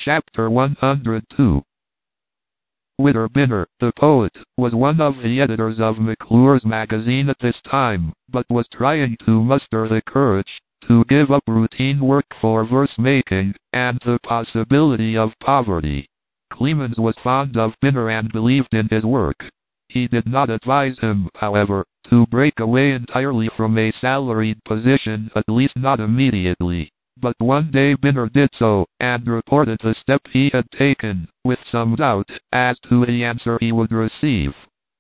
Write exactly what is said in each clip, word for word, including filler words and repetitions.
Chapter one hundred two. Witter Bynner, the poet, was one of the editors of McClure's magazine at this time, but was trying to muster the courage to give up routine work for verse-making, and the possibility of poverty. Clemens was fond of Bynner and believed in his work. He did not advise him, however, to break away entirely from a salaried position, at least not immediately. But one day Bynner did so, and reported the step he had taken, with some doubt as to the answer he would receive.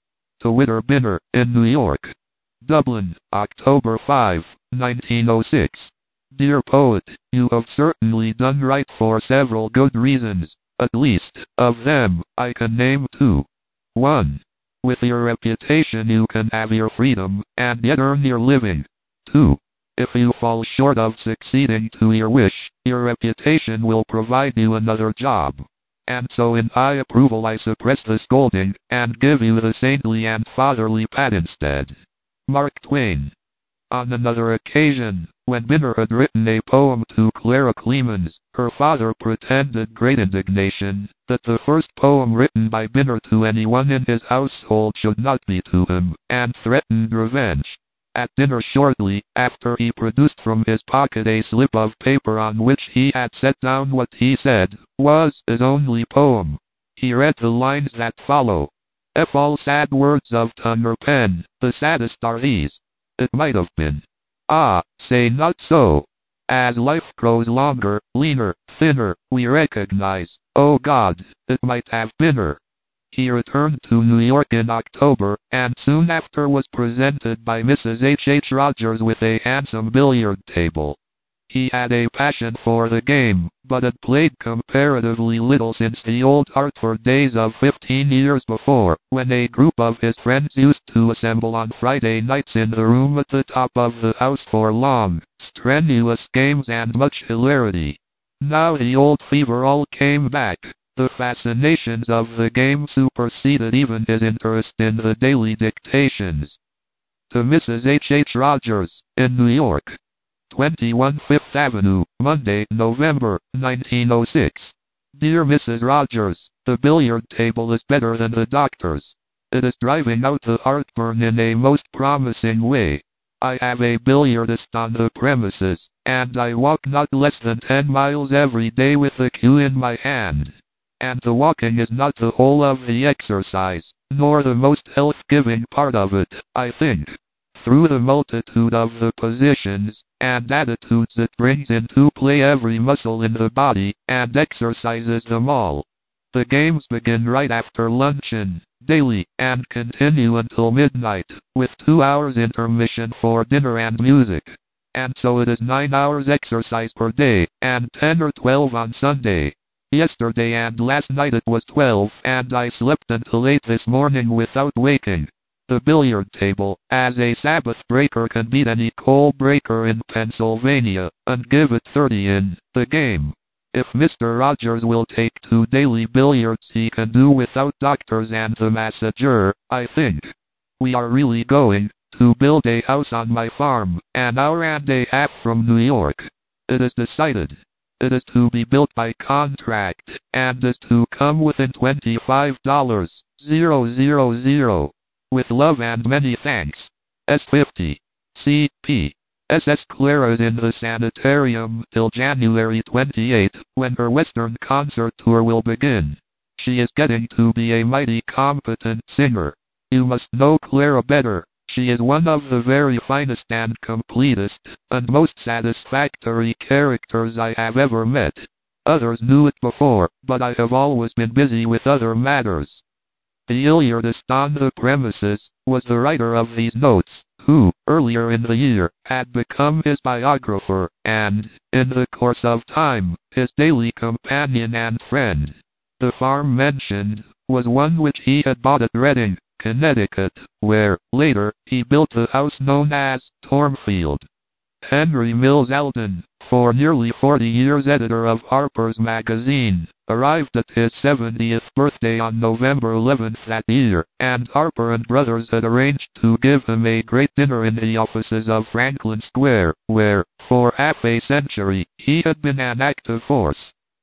To Witter Bynner, in New York. Dublin, October fifth, nineteen oh six. Dear poet, you have certainly done right for several good reasons. At least, of them, I can name two. one. With your reputation you can have your freedom, and yet earn your living. two. If you fall short of succeeding to your wish, your reputation will provide you another job. And so in high approval I suppress the scolding, and give you the saintly and fatherly pat instead. Mark Twain. On another occasion, when Bynner had written a poem to Clara Clemens, her father pretended great indignation that the first poem written by Bynner to anyone in his household should not be to him, and threatened revenge. At dinner shortly after, he produced from his pocket a slip of paper on which he had set down what he said was his only poem. He read the lines that follow. F all sad words of tongue or pen, the saddest are these. It might have been. Ah, say not so. As life grows longer, leaner, thinner, we recognize, oh God, it might have been her. He returned to New York in October, and soon after was presented by Missus H. H. Rogers with a handsome billiard table. He had a passion for the game, but had played comparatively little since the old Hartford days of fifteen years before, when a group of his friends used to assemble on Friday nights in the room at the top of the house for long, strenuous games and much hilarity. Now the old fever all came back. The fascinations of the game superseded even his interest in the daily dictations. To Missus H. H. Rogers, in New York. twenty-one Fifth Avenue, Monday, November, nineteen oh six. Dear Missus Rogers, the billiard table is better than the doctor's. It is driving out the heartburn in a most promising way. I have a billiardist on the premises, and I walk not less than ten miles every day with the cue in my hand. And the walking is not the whole of the exercise, nor the most health-giving part of it, I think. Through the multitude of the positions and attitudes it brings into play every muscle in the body, and exercises them all. The games begin right after luncheon, daily, and continue until midnight, with two hours intermission for dinner and music. And so it is nine hours exercise per day, and ten or twelve on Sunday. Yesterday and last night it was twelve, and I slept until eight this morning without waking. The billiard table, as a Sabbath breaker, can beat any coal breaker in Pennsylvania, and give it thirty in the game. If Mister Rogers will take to daily billiards he can do without doctors and the massager, I think. We are really going to build a house on my farm, an hour and a half from New York. It is decided. It is to be built by contract, and is to come within twenty-five dollars, zero zero zero. With love and many thanks. S fifty. C P. S S Clara is in the sanitarium till January twenty-eighth, when her Western concert tour will begin. She is getting to be a mighty competent singer. You must know Clara better. She is one of the very finest and completest, and most satisfactory characters I have ever met. Others knew it before, but I have always been busy with other matters. The billiardist on the premises was the writer of these notes, who, earlier in the year, had become his biographer, and, in the course of time, his daily companion and friend. The farm mentioned was one which he had bought at Reading, Connecticut, where, later, he built the house known as Tormfield. Henry Mills Alden, for nearly forty years editor of Harper's Magazine, arrived at his seventieth birthday on November eleventh that year, and Harper and Brothers had arranged to give him a great dinner in the offices of Franklin Square, where, for half a century, he had been an active force.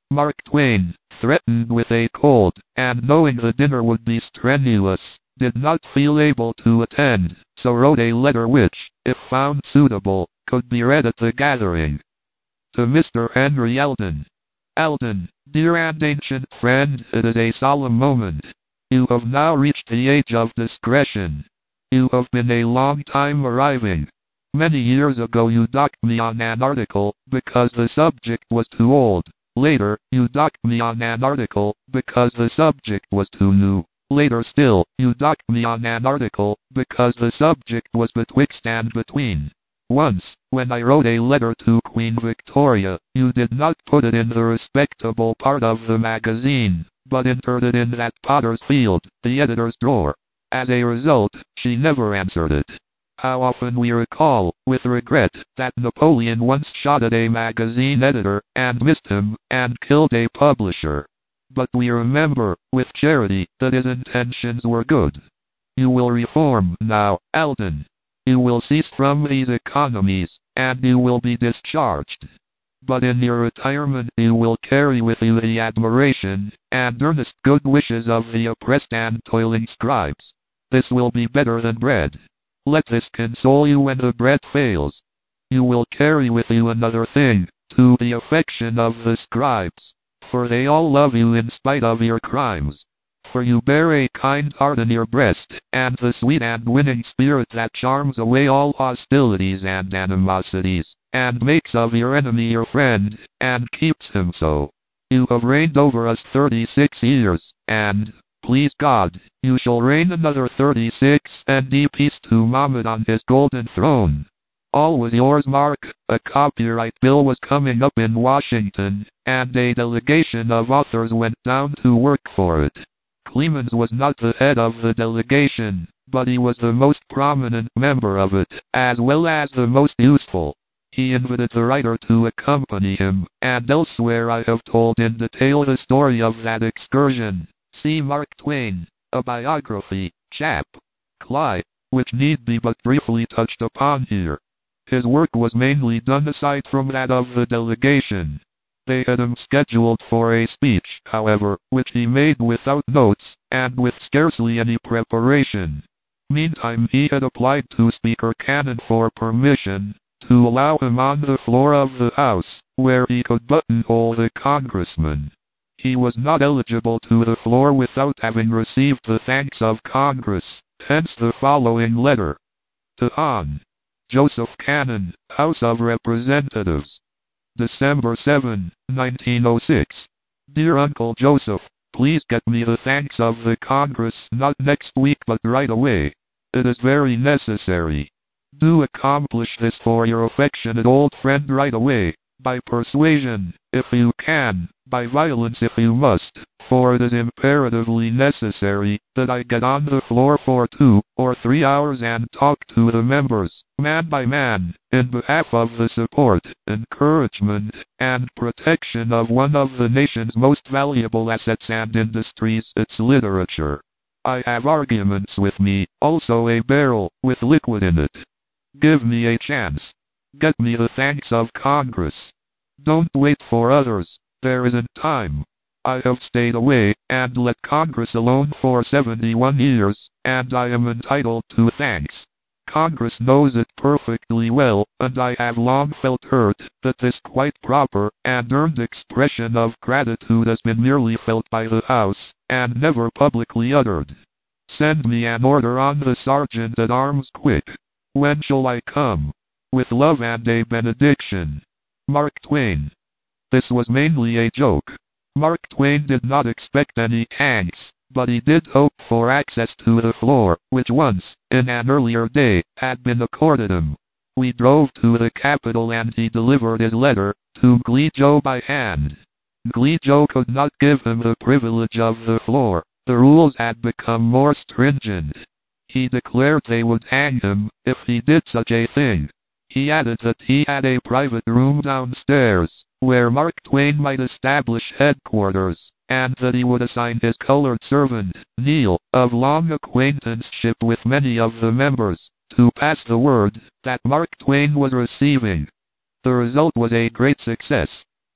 Mark Twain, threatened with a cold, and knowing the dinner would be strenuous, did not feel able to attend, so wrote a letter which, if found suitable, could be read at the gathering. To Mister Henry Alden. Alden, dear and ancient friend, it is a solemn moment. You have now reached the age of discretion. You have been a long time arriving. Many years ago you docked me on an article, because the subject was too old. Later, you docked me on an article, because the subject was too new. Later still, you docked me on an article, because the subject was betwixt and between. Once, when I wrote a letter to Queen Victoria, you did not put it in the respectable part of the magazine, but entered it in that potter's field, the editor's drawer. As a result, she never answered it. How often we recall, with regret, that Napoleon once shot at a magazine editor, and missed him, and killed a publisher. But we remember, with charity, that his intentions were good. You will reform now, Alden. You will cease from these economies, and you will be discharged. But in your retirement you will carry with you the admiration and earnest good wishes of the oppressed and toiling scribes. This will be better than bread. Let this console you when the bread fails. You will carry with you another thing, to the affection of the scribes, for they all love you in spite of your crimes. For you bear a kind heart in your breast, and the sweet and winning spirit that charms away all hostilities and animosities, and makes of your enemy your friend, and keeps him so. You have reigned over us thirty-six years, and, please God, you shall reign another thirty-six, and be peace to Mohammed on his golden throne. All was yours, Mark. A copyright bill was coming up in Washington, and a delegation of authors went down to work for it. Clemens was not the head of the delegation, but he was the most prominent member of it, as well as the most useful. He invited the writer to accompany him, and elsewhere I have told in detail the story of that excursion. See Mark Twain, A Biography, chap. Cly, which need be but briefly touched upon here. His work was mainly done aside from that of the delegation. They had him scheduled for a speech, however, which he made without notes, and with scarcely any preparation. Meantime he had applied to Speaker Cannon for permission to allow him on the floor of the House, where he could buttonhole the congressman. He was not eligible to the floor without having received the thanks of Congress, hence the following letter. To Hon. Joseph Cannon, House of Representatives. December seventh, nineteen oh six. Dear Uncle Joseph, please get me the thanks of the Congress not next week but right away. It is very necessary. Do accomplish this for your affectionate old friend right away, by persuasion, if you can, by violence if you must, for it is imperatively necessary that I get on the floor for two or three hours and talk to the members, man by man, in behalf of the support, encouragement, and protection of one of the nation's most valuable assets and industries, its literature. I have arguments with me, also a barrel, with liquid in it. Give me a chance. Get me the thanks of Congress. Don't wait for others. There isn't time. I have stayed away, and let Congress alone for seventy-one years, and I am entitled to thanks. Congress knows it perfectly well, and I have long felt hurt that this quite proper and earned expression of gratitude has been merely felt by the House, and never publicly uttered. Send me an order on the Sergeant at Arms quick. When shall I come? With love and a benediction. Mark Twain. This was mainly a joke. Mark Twain did not expect any thanks, but he did hope for access to the floor, which once, in an earlier day, had been accorded him. We drove to the Capitol and he delivered his letter to Glee Joe by hand. Glee Joe could not give him the privilege of the floor. The rules had become more stringent. He declared they would hang him if he did such a thing. He added that he had a private room downstairs, where Mark Twain might establish headquarters, and that he would assign his colored servant, Neil, of long acquaintanceship with many of the members, to pass the word that Mark Twain was receiving. The result was a great success.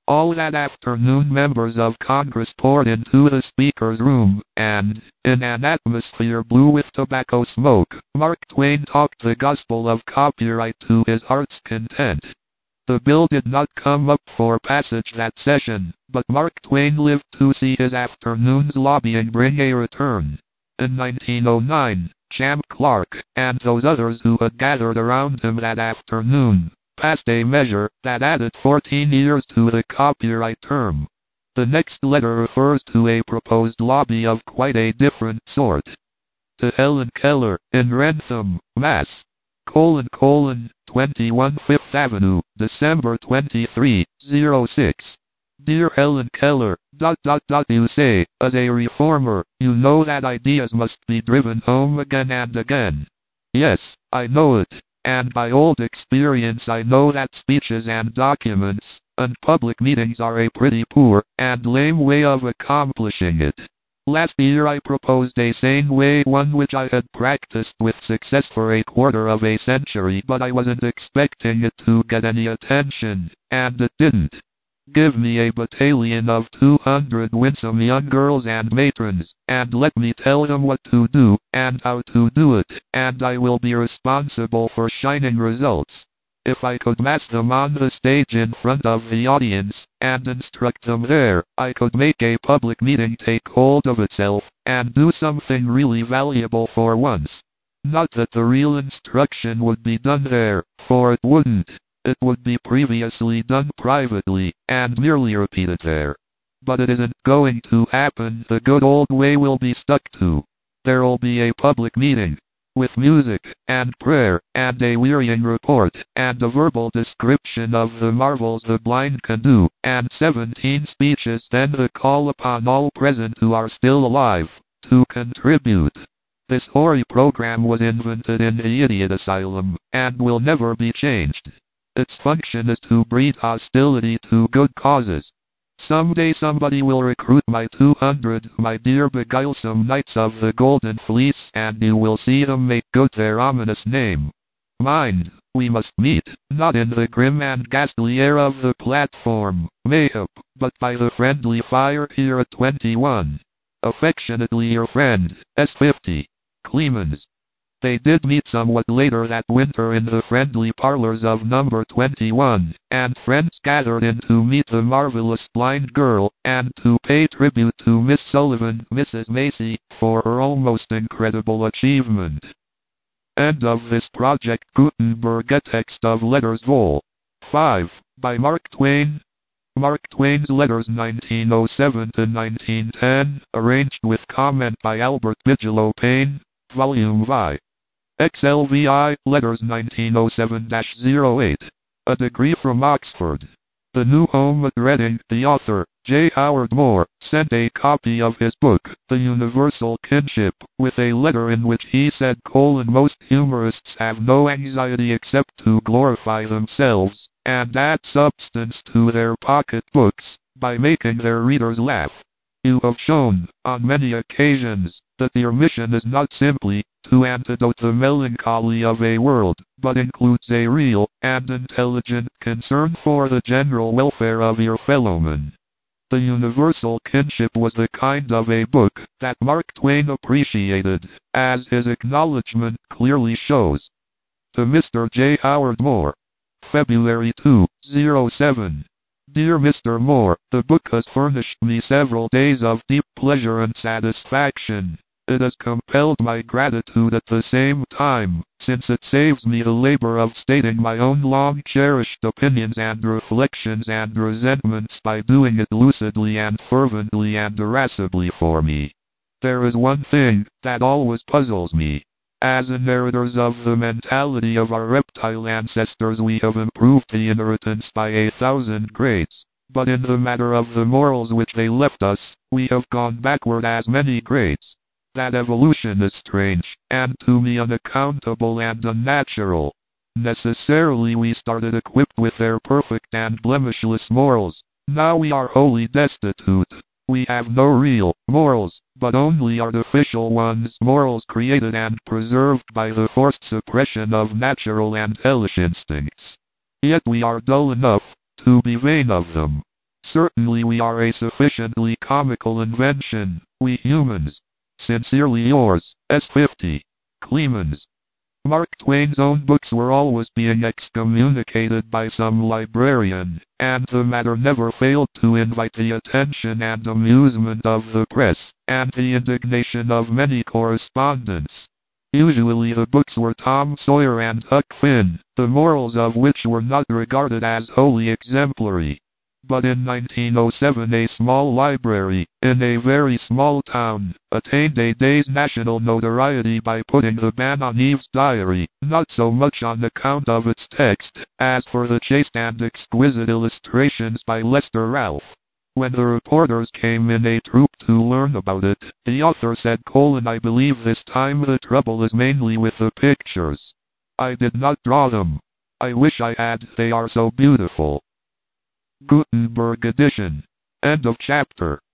All that afternoon members of Congress poured into the Speaker's room, and, in an atmosphere blue with tobacco smoke, Mark Twain talked the gospel of copyright to his heart's content. The bill did not come up for passage that session, but Mark Twain lived to see his afternoon's lobbying bring a return. In nineteen oh nine, Champ Clark, and those others who had gathered around him that afternoon, passed a measure that added fourteen years to the copyright term. The next letter refers to a proposed lobby of quite a different sort. To Helen Keller, in Wrentham, Mass. Colon colon, twenty-one Fifth Avenue, December twenty-third, oh six. Dear Helen Keller, dot dot dot you say, as a reformer, you know that ideas must be driven home again and again. Yes, I know it. And by old experience I know that speeches and documents, and public meetings are a pretty poor, and lame way of accomplishing it. Last year I proposed a sane way, one which I had practiced with success for a quarter of a century, but I wasn't expecting it to get any attention, and it didn't. Give me a battalion of two hundred winsome young girls and matrons, and let me tell them what to do, and how to do it, and I will be responsible for shining results. If I could mass them on the stage in front of the audience, and instruct them there, I could make a public meeting take hold of itself, and do something really valuable for once. Not that the real instruction would be done there, for it wouldn't. It would be previously done privately, and merely repeated there. But it isn't going to happen. The good old way will be stuck to. There'll be a public meeting, with music, and prayer, and a wearying report, and a verbal description of the marvels the blind can do, and seventeen speeches, then the call upon all present who are still alive, to contribute. This hoary program was invented in the idiot asylum, and will never be changed. Its function is to breed hostility to good causes. Someday somebody will recruit my two hundred, my dear beguilesome Knights of the Golden Fleece, and you will see them make good their ominous name. Mind, we must meet, not in the grim and ghastly air of the platform, mayhap, but by the friendly fire here at twenty-one. Affectionately your friend, S fifty. Clemens. They did meet somewhat later that winter in the friendly parlors of number twenty-one, and friends gathered in to meet the marvelous blind girl, and to pay tribute to Miss Sullivan, Missus Macy, for her almost incredible achievement. End of this project. Gutenberg, a text of letters vol. five, by Mark Twain. Mark Twain's Letters nineteen oh seven to nineteen ten, arranged with comment by Albert Bigelow Payne, Volume V. X L V I, Letters nineteen oh seven dash oh eight. A degree from Oxford. The New Home at Reading. The author, J. Howard Moore, sent a copy of his book, The Universal Kinship, with a letter in which he said, colon, most humorists have no anxiety except to glorify themselves, and add substance to their pocket books, by making their readers laugh. You have shown, on many occasions, that your mission is not simply to antidote the melancholy of a world, but includes a real and intelligent concern for the general welfare of your fellowmen. The Universal Kinship was the kind of a book that Mark Twain appreciated, as his acknowledgment clearly shows. To Mister J. Howard Moore. February second, oh seven. Dear Mister Moore, the book has furnished me several days of deep pleasure and satisfaction. It has compelled my gratitude at the same time, since it saves me the labor of stating my own long-cherished opinions and reflections and resentments by doing it lucidly and fervently and irascibly for me. There is one thing that always puzzles me. As inheritors of the mentality of our reptile ancestors, we have improved the inheritance by a thousand grades, but in the matter of the morals which they left us, we have gone backward as many grades. That evolution is strange, and to me unaccountable and unnatural. Necessarily we started equipped with their perfect and blemishless morals. Now we are wholly destitute. We have no real morals, but only artificial ones, morals created and preserved by the forced suppression of natural and hellish instincts. Yet we are dull enough to be vain of them. Certainly we are a sufficiently comical invention, we humans. Sincerely yours, S fifty. Clemens. Mark Twain's own books were always being excommunicated by some librarian, and the matter never failed to invite the attention and amusement of the press, and the indignation of many correspondents. Usually the books were Tom Sawyer and Huck Finn, the morals of which were not regarded as wholly exemplary. But in nineteen oh seven a small library, in a very small town, attained a day's national notoriety by putting the ban on Eve's Diary, not so much on account of its text, as for the chaste and exquisite illustrations by Lester Ralph. When the reporters came in a troop to learn about it, the author said, colon, I believe this time the trouble is mainly with the pictures. I did not draw them. I wish I had, they are so beautiful. Gutenberg edition. End of chapter.